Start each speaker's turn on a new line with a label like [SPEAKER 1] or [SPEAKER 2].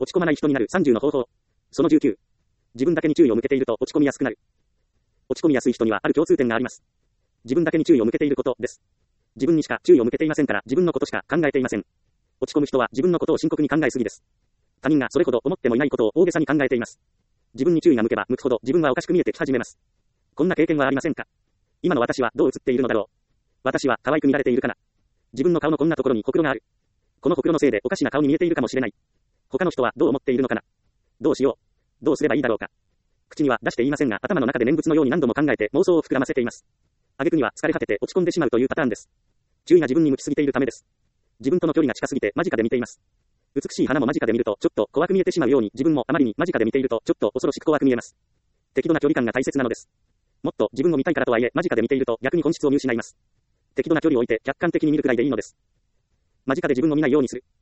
[SPEAKER 1] 落ち込まない人になる30の方法。その19。自分だけに注意を向けていると落ち込みやすくなる。落ち込みやすい人にはある共通点があります。自分だけに注意を向けていることです。自分にしか注意を向けていませんから自分のことしか考えていません。落ち込む人は自分のことを深刻に考えすぎです。他人がそれほど思ってもいないことを大げさに考えています。自分に注意が向けば向くほど自分はおかしく見えてき始めます。こんな経験はありませんか？今の私はどう映っているのだろう。私は可愛く見られているかな。自分の顔のこんなところにほくろがある。このほくろのせいでおかしな顔に見えているかもしれない。他の人はどう思っているのかな。どうしよう。どうすればいいだろうか。口には出して言いませんが頭の中で念仏のように何度も考えて妄想を膨らませています。挙句には疲れ果てて落ち込んでしまうというパターンです。注意が自分に向きすぎているためです。自分との距離が近すぎて間近で見ています。美しい花も間近で見るとちょっと怖く見えてしまうように自分もあまりに間近で見ているとちょっと恐ろしく怖く見えます。適度な距離感が大切なのです。もっと自分を見たいからとはいえ間近で見ていると逆に本質を見失います。適度な距離を置いて客観的に見るくらいでいいのです。間近で自分を見ないようにする。